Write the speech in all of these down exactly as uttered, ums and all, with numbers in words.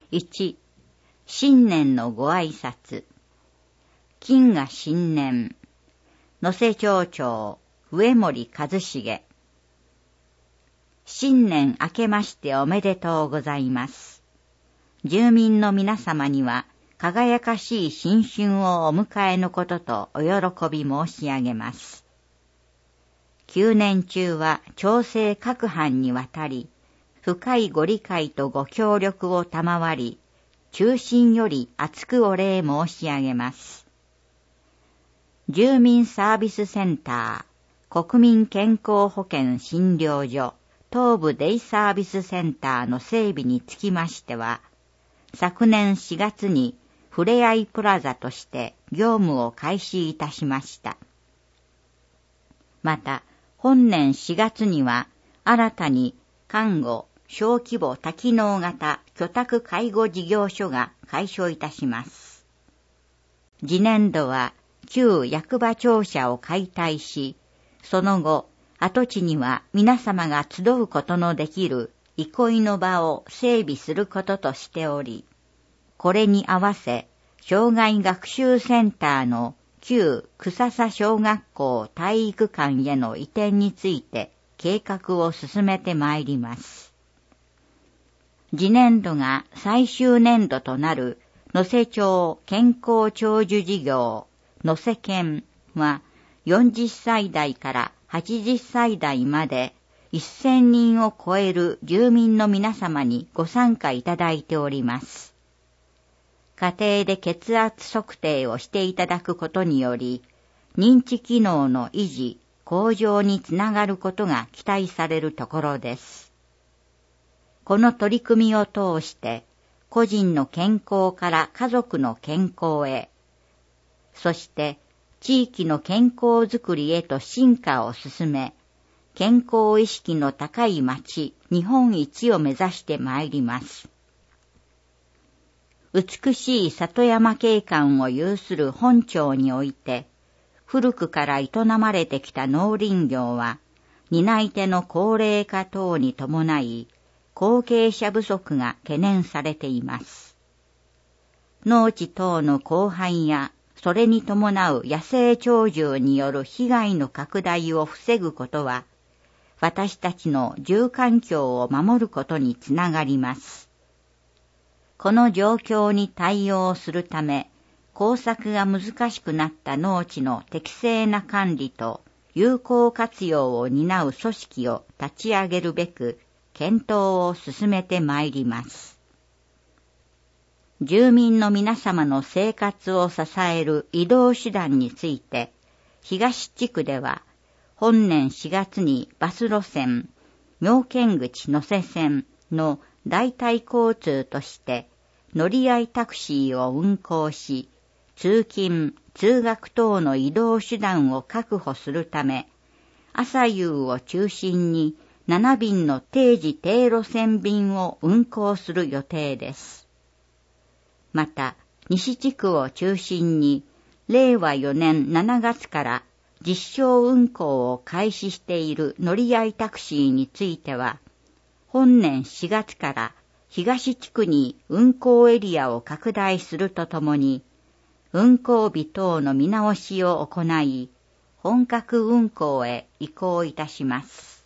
いち、新年のご挨拶。金が新年。能勢町長、上森一重。新年明けましておめでとうございます。住民の皆様には、輝かしい新春をお迎えのこととお喜び申し上げます。旧年中は町政各班にわたり、深いご理解とご協力を賜り、衷心より厚くお礼申し上げます。住民サービスセンター、国民健康保険診療所、東部デイサービスセンターの整備につきましては、昨年しがつにふれあいプラザとして業務を開始いたしました。また、本年しがつには新たに看護、小規模多機能型居宅介護事業所が開所いたします。次年度は旧役場庁舎を解体し、その後、跡地には皆様が集うことのできる憩いの場を整備することとしており、これに合わせ、障害学習センターの旧草佐小学校体育館への移転について計画を進めてまいります。次年度が最終年度となる能勢町健康長寿事業能勢健はよんじゅっさい代からはちじゅっさい代までせんにんを超える住民の皆様にご参加いただいております。家庭で血圧測定をしていただくことにより、認知機能の維持、向上につながることが期待されるところです。この取り組みを通して、個人の健康から家族の健康へ、そして地域の健康づくりへと進化を進め、健康意識の高い町、日本一を目指してまいります。美しい里山景観を有する本町において、古くから営まれてきた農林業は、担い手の高齢化等に伴い、後継者不足が懸念されています。農地等の荒廃や、それに伴う野生鳥獣による被害の拡大を防ぐことは、私たちの住環境を守ることにつながります。この状況に対応するため、耕作が難しくなった農地の適正な管理と有効活用を担う組織を立ち上げるべく、検討を進めてまいります。住民の皆様の生活を支える移動手段について、東地区では、本年しがつにバス路線、妙見口能勢線の代替交通として乗り合いタクシーを運行し、通勤・通学等の移動手段を確保するため、朝夕を中心になな便の定時定路線便を運行する予定です。また、西地区を中心に、れいわよねんしちがつから実証運行を開始している乗り合いタクシーについては、本年しがつから東地区に運行エリアを拡大するとともに、運行日等の見直しを行い、本格運行へ移行いたします。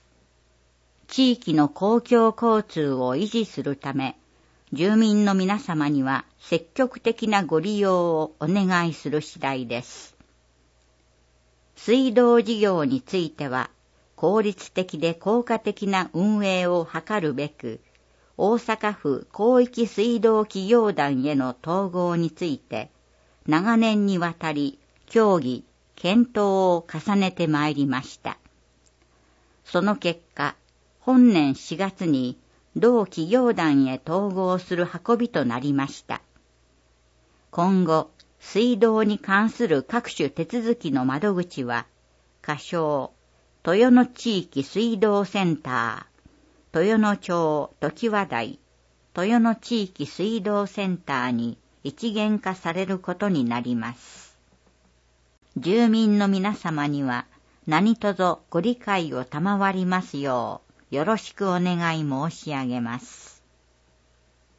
地域の公共交通を維持するため、住民の皆様には積極的なご利用をお願いする次第です。水道事業については、効率的で効果的な運営を図るべく、大阪府広域水道企業団への統合について、長年にわたり協議、検討を重ねてまいりました。その結果、本年しがつに同企業団へ統合する運びとなりました。今後、水道に関する各種手続きの窓口は、仮称、豊野地域水道センター、豊野町常盤台、豊野地域水道センターに一元化されることになります。住民の皆様には何卒ご理解を賜りますようよろしくお願い申し上げます。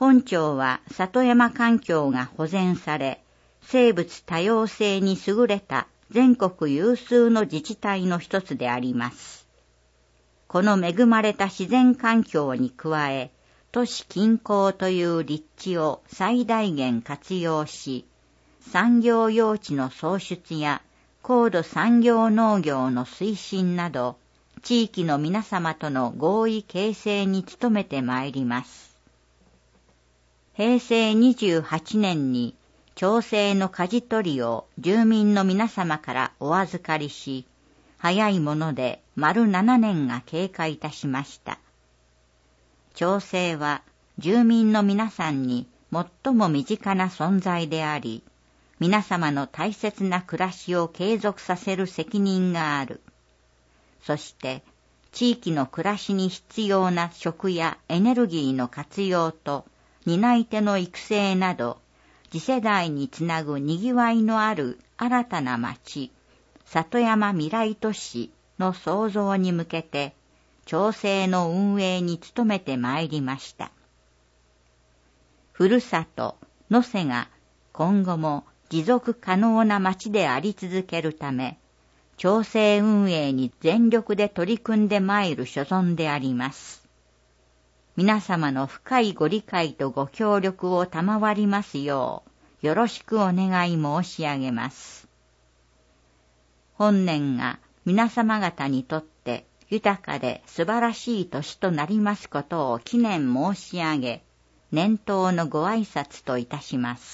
本町は里山環境が保全され、生物多様性に優れた全国有数の自治体の一つであります。この恵まれた自然環境に加え、都市近郊という立地を最大限活用し、産業用地の創出や高度産業農業の推進など、地域の皆様との合意形成に努めてまいります。へいせいにじゅうはちねんに町政の舵取りを住民の皆様からお預かりし、早いもので丸ななねんが経過いたしました。町政は住民の皆さんに最も身近な存在であり、皆様の大切な暮らしを継続させる責任がある。そして地域の暮らしに必要な食やエネルギーの活用と担い手の育成など、次世代につなぐにぎわいのある新たな町、里山未来都市の創造に向けて、町政の運営に努めてまいりました。ふるさと、能勢が今後も持続可能な町であり続けるため、町政運営に全力で取り組んでまいる所存であります。皆様の深いご理解とご協力を賜りますよう、よろしくお願い申し上げます。本年が皆様方にとって豊かで素晴らしい年となりますことを記念申し上げ、年頭のご挨拶といたします。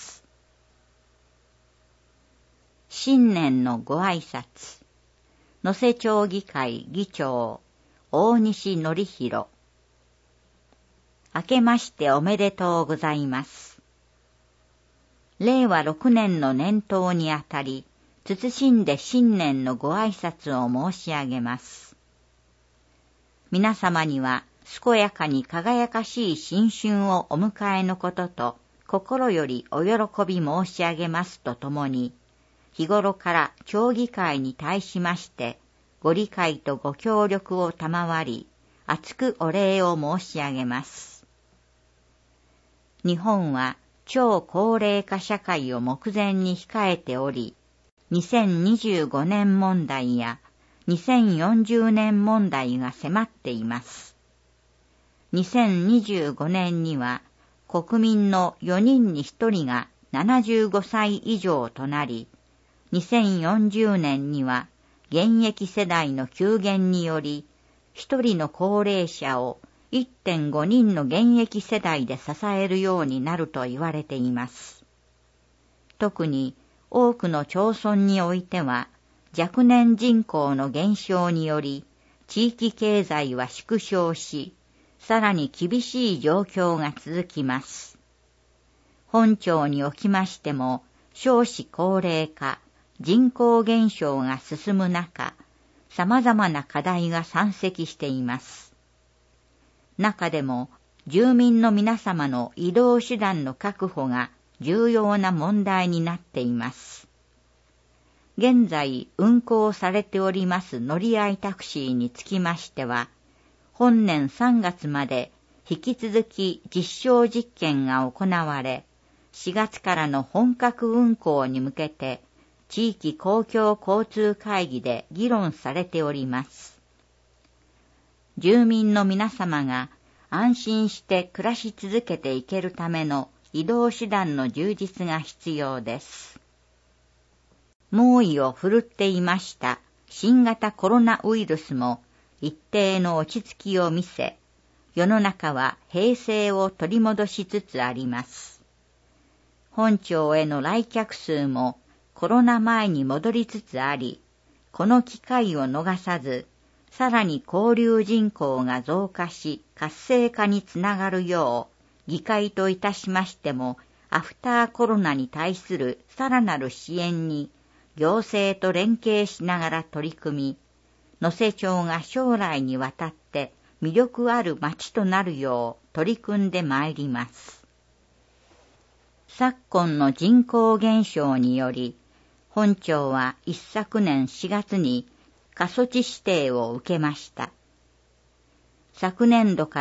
新年のご挨拶。能勢町議会議長、大西則弘。明けましておめでとうございます。れいわろくねんの年頭にあたり、謹んで新年のご挨拶を申し上げます。皆様には健やかに輝かしい新春をお迎えのことと、心よりお喜び申し上げますとともに、日頃から町議会に対しまして、ご理解とご協力を賜り、厚くお礼を申し上げます。日本は超高齢化社会を目前に控えており、にせんにじゅうごねん問題やにせんよんじゅうねん問題が迫っています。にせんにじゅうごねんには国民のよにんにひとりがななじゅうごさい以上となり、にせんよんじゅうねんには現役世代の急減により、ひとりの高齢者を いってんごにんの現役世代で支えるようになると言われています。特に多くの町村においては、若年人口の減少により、地域経済は縮小し、さらに厳しい状況が続きます。本町におきましても、少子高齢化、人口減少が進む中、様々な課題が山積しています。中でも、住民の皆様の移動手段の確保が重要な問題になっています。現在運行されております乗り合いタクシーにつきましては、本年さんがつまで引き続き実証実験が行われ、しがつからの本格運行に向けて地域公共交通会議で議論されております。住民の皆様が安心して暮らし続けていけるための移動手段の充実が必要です。猛威を振るっていました新型コロナウイルスも一定の落ち着きを見せ、世の中は平静を取り戻しつつあります。本町への来客数もコロナ前に戻りつつあり、この機会を逃さず、さらに交流人口が増加し活性化につながるよう、議会といたしましても、アフターコロナに対するさらなる支援に、行政と連携しながら取り組み、能勢町が将来にわたって魅力ある町となるよう取り組んでまいります。昨今の人口減少により、本町は一昨年しがつに過疎地指定を受けました。昨年度から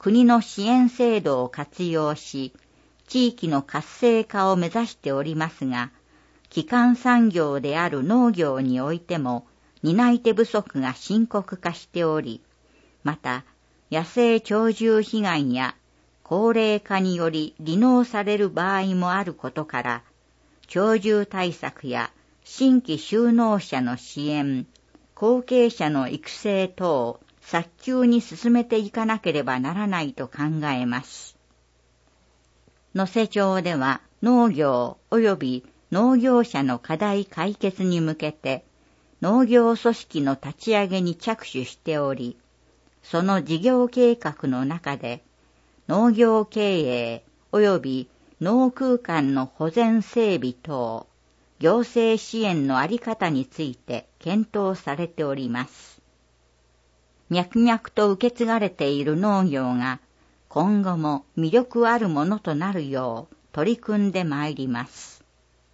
国の支援制度を活用し、地域の活性化を目指しておりますが、基幹産業である農業においても担い手不足が深刻化しており、また野生鳥獣被害や高齢化により離農される場合もあることから、鳥獣対策や新規就農者の支援、後継者の育成等を早急に進めていかなければならないと考えます。能勢町では農業及び農業者の課題解決に向けて農業組織の立ち上げに着手しており、その事業計画の中で農業経営及び農空間の保全整備等、行政支援のあり方について検討されております。脈々と受け継がれている農業が今後も魅力あるものとなるよう取り組んでまいります。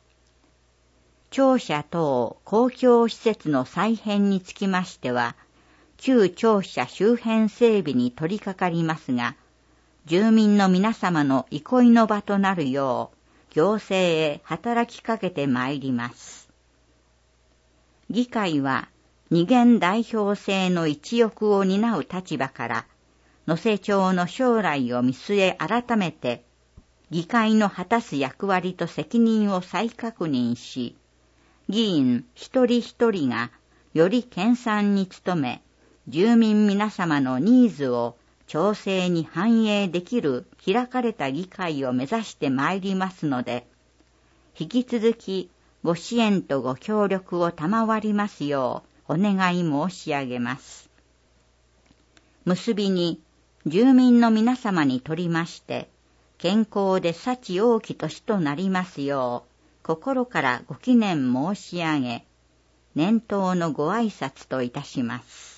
庁舎等公共施設の再編につきましては、旧庁舎周辺整備に取り掛かりますが、住民の皆様の憩いの場となるよう、行政へ働きかけてまいります。議会は二元代表制の一翼を担う立場から、能勢町の将来を見据え改めて、議会の果たす役割と責任を再確認し、議員一人一人がより研鑽に努め、住民皆様のニーズを町政に反映できる開かれた議会を目指してまいりますので、引き続きご支援とご協力を賜りますようお願い申し上げます。結びに、住民の皆様にとりまして、健康で幸多き年となりますよう、心からご祈念申し上げ、年頭のご挨拶といたします。